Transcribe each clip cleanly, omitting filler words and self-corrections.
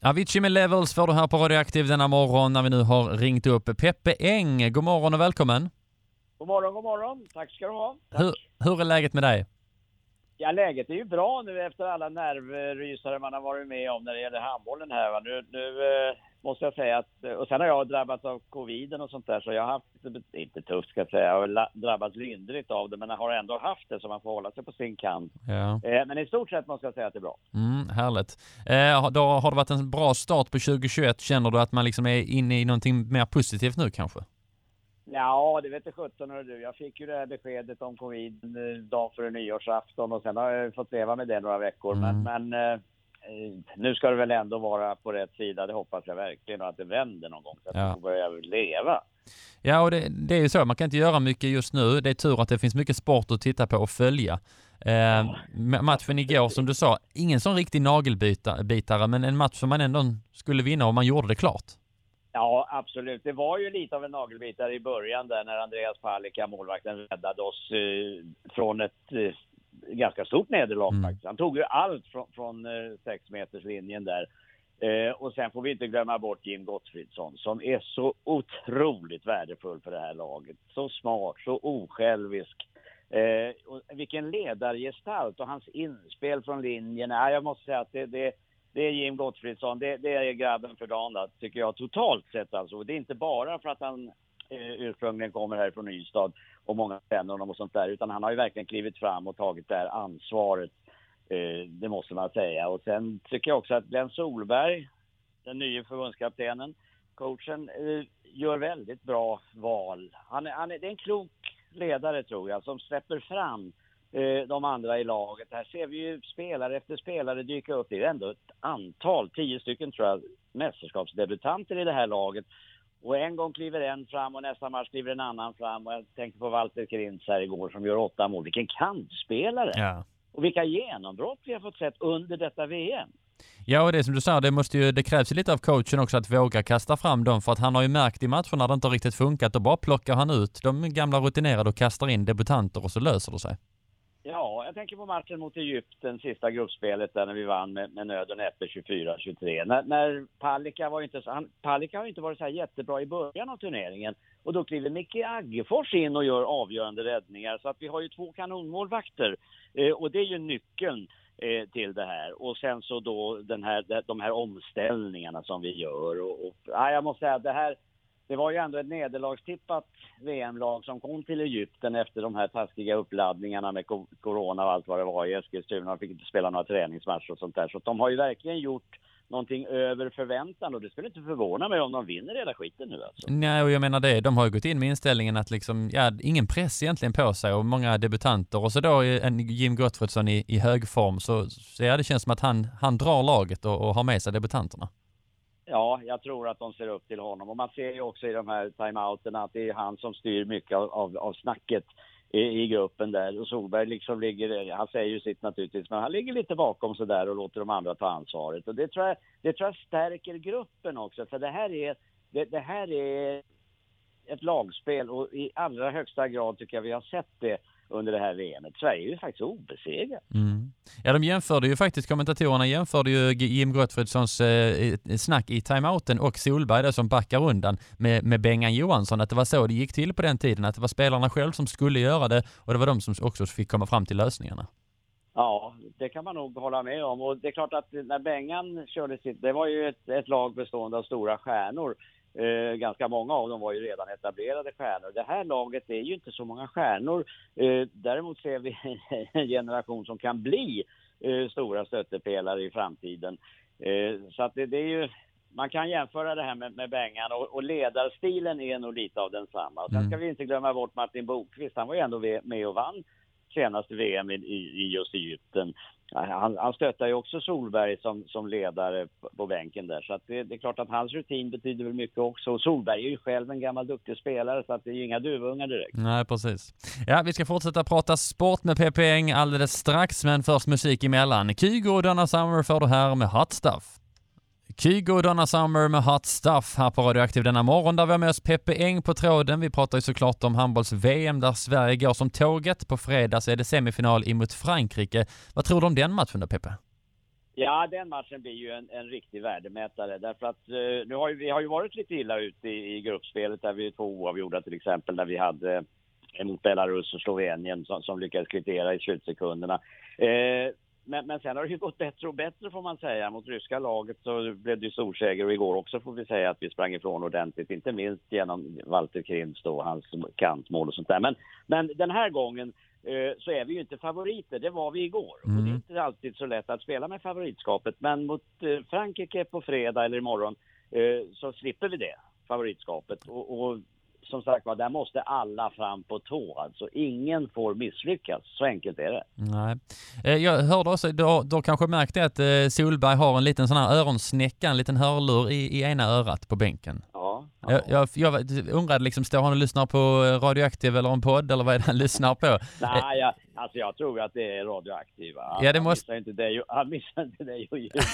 Avicii med Levels får du här på Radioaktiv denna morgon när vi nu har ringt upp Peppe Eng. God morgon och välkommen. God morgon. Tack ska du ha. Hur är läget med dig? Ja, läget är ju bra nu efter alla nervrysare man har varit med om när det gäller handbollen här. Va? Nu måste jag säga att, och sen har jag drabbats av coviden och sånt där, så jag har haft det inte tufft ska jag säga, jag har drabbats lindrigt av det, men jag har ändå haft det så man får hålla sig på sin kant. Ja. Men i stort sett måste jag säga att det är bra. Härligt. Då har det varit en bra start på 2021. Känner du att man liksom är inne i någonting mer positivt nu kanske? Ja, det vet jag 17 du. Jag fick ju det här beskedet om covid dagen före nyårsafton och sen har jag fått leva med det några veckor. Men nu ska det väl ändå vara på rätt sida, det hoppas jag verkligen, och att det vänder någon gång så att man börjar leva. Ja, och det är ju så, man kan inte göra mycket just nu. Det är tur att det finns mycket sport att titta på och följa. Matchen igår, som du sa, ingen sån riktig nagelbitare, men en match som man ändå skulle vinna om man gjorde det klart. Ja, absolut. Det var ju lite av en nagelbitare i början där när Andreas Palicka, målvakten, räddade oss från ett ganska stort nederlag faktiskt. Han tog ju allt från 6 meters linjen där. Och sen får vi inte glömma bort Jim Gottfridsson som är så otroligt värdefull för det här laget. Så smart, så osjälvisk. Och vilken ledargestalt och hans inspel från linjen. Jag måste säga att det är Jim Gottfridsson, det är grabben för dagen, tycker jag, totalt sett alltså. Det är inte bara för att han ursprungligen kommer här från Ystad och många känner honom och sånt där, utan han har ju verkligen klivit fram och tagit det här ansvaret, det måste man säga. Och sen tycker jag också att Glenn Solberg, den nya förbundskaptenen, coachen, gör väldigt bra val. Det är en klok ledare tror jag, som släpper fram de andra i laget. Här ser vi ju spelare efter spelare dyka upp. Det är ändå ett antal, 10 stycken tror jag, mästerskapsdebutanter i det här laget. Och en gång kliver en fram och nästa match kliver en annan fram. Och jag tänker på Walter Krintz här igår som gör 8 mål. Vilken kantspelare! Ja. Och vilka genombrott vi har fått sett under detta VM. Ja, och det som du sa, det krävs lite av coachen också att våga kasta fram dem, för att han har ju märkt i matcherna när det inte har riktigt funkat, och bara plockar han ut de gamla rutinerade och kastar in debutanter och så löser det sig. Ja, jag tänker på matchen mot Egypten, sista gruppspelet där när vi vann med nöd och näppe 24-23. När Palicka var Palicka har inte varit så här jättebra i början av turneringen. Och då kliver Micke Aggefors in och gör avgörande räddningar. Så att vi har ju 2 kanonmålvakter. Och det är ju nyckeln till det här. Och sen så då de här omställningarna som vi gör. Jag måste säga att det var ju ändå ett nederlagstippat VM-lag som kom till Egypten efter de här taskiga uppladdningarna med corona och allt vad det var i Eskilstuna. De fick inte spela några träningsmatcher och sånt där. Så de har ju verkligen gjort någonting över förväntan, och det skulle inte förvåna mig om de vinner hela skiten nu alltså. Nej, och jag menar det. De har ju gått in med inställningen att liksom, ingen press egentligen på sig och många debutanter. Och så då en Jim Gottfridsson i hög form, så det känns som att han drar laget och har med sig debutanterna. Ja, jag tror att de ser upp till honom. Och man ser ju också i de här timeouterna att det är han som styr mycket av snacket i gruppen där. Och Solberg liksom han säger ju sitt naturligtvis, men han ligger lite bakom så där och låter de andra ta ansvaret. Och det tror jag stärker gruppen också. För det här är ett lagspel, och i allra högsta grad tycker jag vi har sett det under det här VMet. Sverige är ju faktiskt obesegrat. Ja, de jämförde ju faktiskt, kommentatorerna jämförde ju Jim Gottfridssons snack i timeouten och Solberg där som backar undan med Bengan Johansson, att det var så det gick till på den tiden, att det var spelarna själv som skulle göra det, och det var de som också fick komma fram till lösningarna. Ja, det kan man nog hålla med om, och det är klart att när Bengan körde det var ju ett lag bestående av stora stjärnor. Ganska många av dem var ju redan etablerade stjärnor. Det här laget är ju inte så många stjärnor. Däremot ser vi en generation som kan bli stora stöttepelare i framtiden. Så att det är ju, man kan jämföra det här med Bengan, och ledarstilen är nog lite av densamma. Och sen ska vi inte glömma bort Martin Bokvist. Han var ju ändå med och vann senaste VM i just Egypten. Han stöttar ju också Solberg som ledare på bänken där. Så att det är klart att hans rutin betyder väl mycket också. Och Solberg är ju själv en gammal duktig spelare, så att det är ju inga duvungar direkt. Nej, precis. Ja, vi ska fortsätta prata sport med Peppe Eng alldeles strax, men först musik emellan. Kygo och Donna Summer får du här med Hot Stuff. Kygo och Donna Summer med Hot Stuff här på Radioaktiv denna morgon, där vi har med oss Peppe Eng på tråden. Vi pratar ju såklart om handbolls-VM där Sverige går som tåget. På fredag så är det semifinal emot Frankrike. Vad tror du om den matchen då, Peppe? Ja, den matchen blir ju en riktig värdemätare. Därför att vi har ju varit lite illa ute i gruppspelet där vi 2 oavgjorda till exempel. Där vi hade mot Belarus och Slovenien som lyckades kvittera i slutsekunderna. Men sen har det ju gått bättre och bättre får man säga. Mot ryska laget så blev det ju storseger och igår också får vi säga att vi sprang ifrån ordentligt. Inte minst genom Walter Krims då, hans kantmål och sånt där. Men den här gången så är vi ju inte favoriter. Det var vi igår. Och det är inte alltid så lätt att spela med favoritskapet. Men mot Frankrike på fredag eller imorgon så slipper vi det, favoritskapet. Och som sagt var, där måste alla fram på tå. Alltså ingen får misslyckas. Så enkelt är det. Nej. Jag hörde också, då kanske märkte att Solberg har en liten sån här öronsnäcka, en liten hörlur i ena örat på bänken. Ja. Jag undrade liksom, står han och lyssnar på Radioaktiv eller en podd eller vad är det han lyssnar på? Nej, alltså jag tror att det är Radioaktiv. Ja, det måste... Han missar inte dig och ljudet.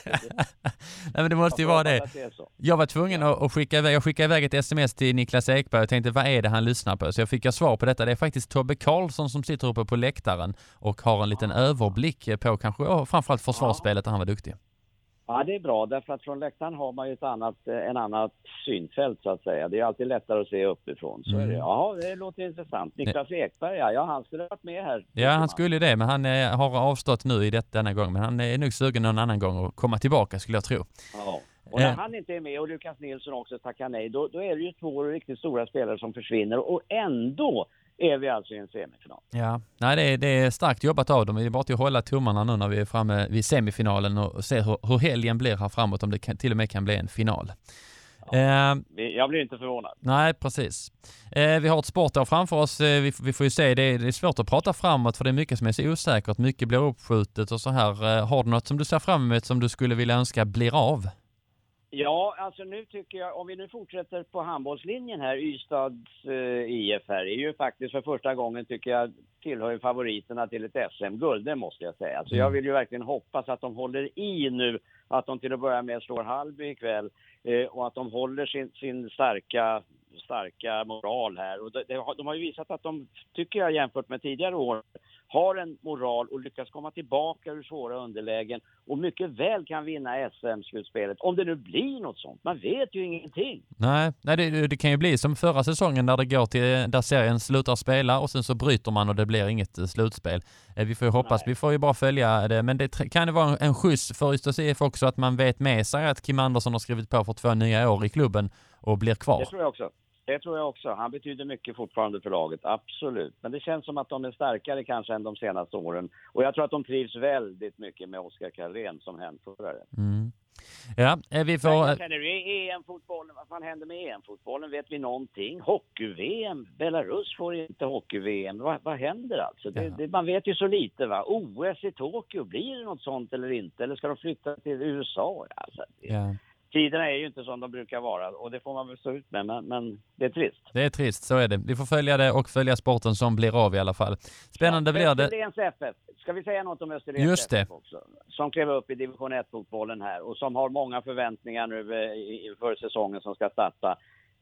Nej, men det måste ju vara det. Jag var tvungen att skicka iväg ett sms till Niklas Ekberg och tänkte, vad är det han lyssnar på? Så jag fick svar på detta. Det är faktiskt Tobbe Karlsson som sitter uppe på läktaren och har en liten överblick på kanske framförallt försvarsspelet där han var duktig. Ja, det är bra därför att från läktaren har man ju en annat synfält så att säga. Det är alltid lättare att se uppifrån. Så är det. Ja, det låter intressant. Niklas Ekberg, ja, han skulle ha varit med här. Ja, han skulle det, men han har avstått nu i denna gång. Men han är nog sugen någon annan gång att komma tillbaka skulle jag tro. Ja. Och när han inte är med och Lukas Nilsson också tackar nej, då är det ju 2 riktigt stora spelare som försvinner. Och ändå är vi alltså i en semifinal. Ja, nej, det är starkt jobbat av dem. Vi är bara till att hålla tummarna nu när vi är framme vid semifinalen och se hur helgen blir här framåt, om det till och med kan bli en final. Ja, jag blir inte förvånad. Nej, precis. Vi har ett sportår framför oss. Vi får ju se, det är svårt att prata framåt för det är mycket som är så osäkert. Mycket blir uppskjutet och så här. Har du något som du ser fram emot som du skulle vilja önska blir av? Ja, alltså nu tycker jag, om vi nu fortsätter på handbollslinjen här, Ystads IF här, är ju faktiskt för första gången tycker jag tillhör favoriterna till ett SM-guld, det måste jag säga. Så jag vill ju verkligen hoppas att de håller i nu, att de till att börja med slår Hallby ikväll och att de håller sin starka moral här. Och de har ju visat att de, tycker jag jämfört med tidigare år, har en moral och lyckas komma tillbaka ur svåra underlägen och mycket väl kan vinna SM-slutspelet. Om det nu blir något sånt. Man vet ju ingenting. Nej, det kan ju bli som förra säsongen där det går till där serien slutar spela och sen så bryter man och det blir inget slutspel. Vi får ju hoppas, vi får ju bara följa det. Men det kan det vara en skjuts för Ystad IF också att man vet med sig att Kim Andersson har skrivit på för 2 nya år i klubben och blir kvar. Det tror jag också. Han betyder mycket fortfarande för laget, absolut. Men det känns som att de är starkare kanske än de senaste åren. Och jag tror att de trivs väldigt mycket med Oskar Karlén som hänförare. Ja, vi får... Men sen är det EM-fotbollen. Vad fan händer med EM-fotbollen? Vet vi någonting? Hockey-VM? Belarus får inte hockey-VM. Vad händer alltså? Man vet ju så lite, va? OS i Tokyo, blir det något sånt eller inte? Eller ska de flytta till USA? Alltså, tiderna är ju inte som de brukar vara och det får man väl stå ut med, men det är trist. Det är trist, så är det. Vi får följa det och följa sporten som blir av i alla fall. Spännande blir det. Österlens FF. Ska vi säga något om Österlens FF också? Som klev upp i division 1-fotbollen här och som har många förväntningar nu för säsongen som ska starta.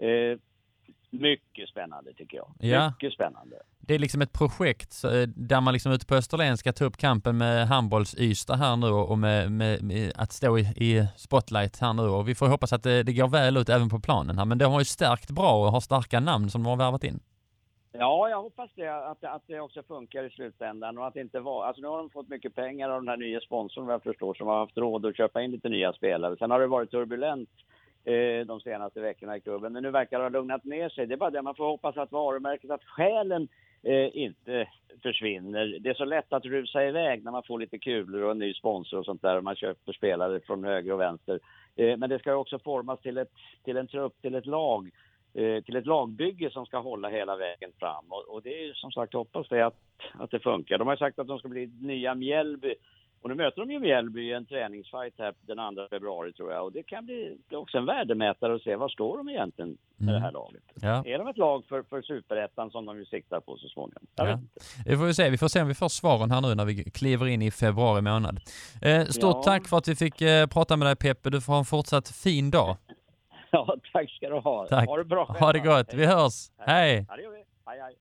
Mycket spännande tycker jag. Ja. Mycket spännande. Det är liksom ett projekt där man liksom ute på Österlen ska ta upp kampen med handbolls-Ystad här nu och med att stå i spotlight här nu. Och vi får hoppas att det går väl ut även på planen här. Men det har ju stärkt bra och har starka namn som de har värvat in. Ja, jag hoppas det, att det också funkar i slutändan och att det inte var... Alltså nu har de fått mycket pengar av den här nya sponsorn vad jag förstår som har haft råd att köpa in lite nya spelare. Sen har det varit turbulent de senaste veckorna i klubben. Men nu verkar det ha lugnat ner sig. Det är bara det man får hoppas att varumärket, att själen inte försvinner. Det är så lätt att rusa iväg när man får lite kulor och en ny sponsor och sånt där. Och man köper spelare från höger och vänster. Men det ska också formas till en trupp, till ett lag. Till ett lagbygge som ska hålla hela vägen fram. Och det är ju som sagt, hoppas det att det funkar. De har sagt att de ska bli nya Mjällby. Och nu möter de ju Mjällby i en träningsfight här den 2 februari tror jag. Och det kan bli också en värdemätare att se var står de egentligen med det här laget. Ja. Är de ett lag för superettan som de ju siktar på så småningom? Ja. Vi får se om vi får svaren här nu när vi kliver in i februari månad. Stort tack för att vi fick prata med dig Peppe. Du får ha en fortsatt fin dag. Ja, tack ska du ha. Tack. Ha det bra. Ha det gott. Vi hörs. Hej. Ja, det gör vi. Hej, hej.